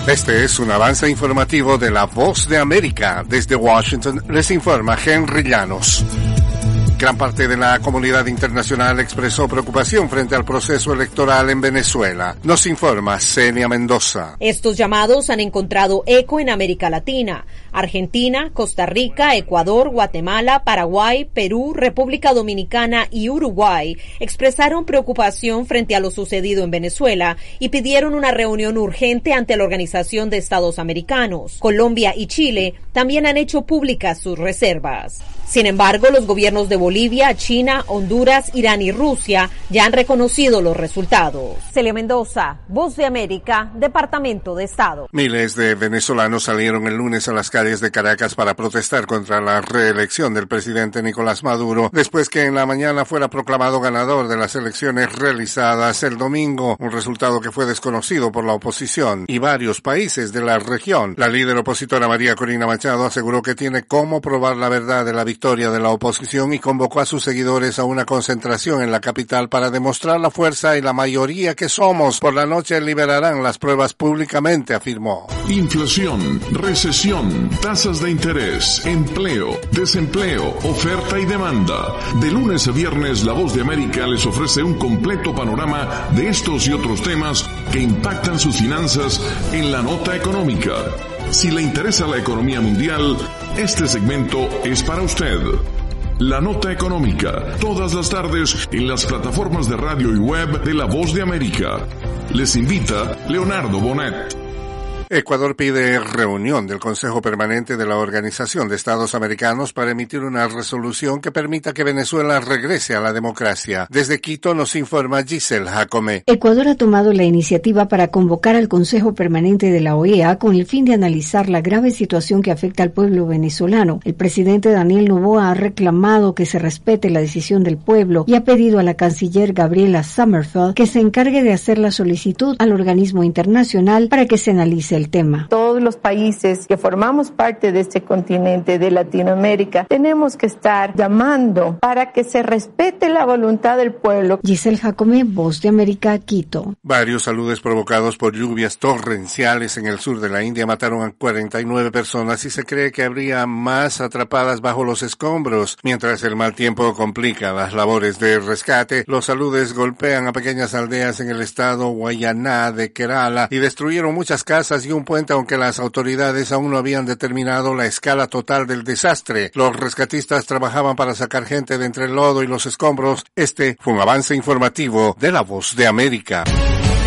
Este es un avance informativo de La Voz de América. Desde Washington les informa Henry Llanos. Gran parte de la comunidad internacional expresó preocupación frente al proceso electoral en Venezuela. Nos informa Celia Mendoza. Estos llamados han encontrado eco en América Latina. Argentina, Costa Rica, Ecuador, Guatemala, Paraguay, Perú, República Dominicana y Uruguay expresaron preocupación frente a lo sucedido en Venezuela y pidieron una reunión urgente ante la Organización de Estados Americanos. Colombia y Chile también han hecho públicas sus reservas. Sin embargo, los gobiernos de Bolivia, China, Honduras, Irán y Rusia ya han reconocido los resultados. Celia Mendoza, Voz de América, Departamento de Estado. Miles de venezolanos salieron el lunes a las calles de Caracas para protestar contra la reelección del presidente Nicolás Maduro, después que en la mañana fuera proclamado ganador de las elecciones realizadas el domingo, un resultado que fue desconocido por la oposición y varios países de la región. La líder opositora María Corina Machado aseguró que tiene cómo probar la verdad de la victoria de la oposición y convocó a sus seguidores a una concentración en la capital para demostrar la fuerza y la mayoría que somos. Por la noche liberarán las pruebas públicamente, afirmó. Inflación, recesión, tasas de interés, empleo, desempleo, oferta y demanda. De lunes a viernes, La Voz de América les ofrece un completo panorama de estos y otros temas que impactan sus finanzas en la nota económica. Si le interesa la economía mundial, este segmento es para usted. La Nota Económica, todas las tardes en las plataformas de radio y web de La Voz de América. Les invita Leonardo Bonet. Ecuador pide reunión del Consejo Permanente de la Organización de Estados Americanos para emitir una resolución que permita que Venezuela regrese a la democracia. Desde Quito nos informa Giselle Jacome. Ecuador ha tomado la iniciativa para convocar al Consejo Permanente de la OEA con el fin de analizar la grave situación que afecta al pueblo venezolano. El presidente Daniel Noboa ha reclamado que se respete la decisión del pueblo y ha pedido a la canciller Gabriela Sommerfeld que se encargue de hacer la solicitud al organismo internacional para que se analice el tema. Todos los países que formamos parte de este continente de Latinoamérica tenemos que estar llamando para que se respete la voluntad del pueblo. Giselle Jacome, Voz de América, Quito. Varios aludes provocados por lluvias torrenciales en el sur de la India mataron a 49 personas y se cree que habría más atrapadas bajo los escombros. Mientras el mal tiempo complica las labores de rescate, los aludes golpean a pequeñas aldeas en el estado Wayanad de Kerala y destruyeron muchas casas y un puente, aunque las autoridades aún no habían determinado la escala total del desastre. Los rescatistas trabajaban para sacar gente de entre el lodo y los escombros. Este fue un avance informativo de La Voz de América.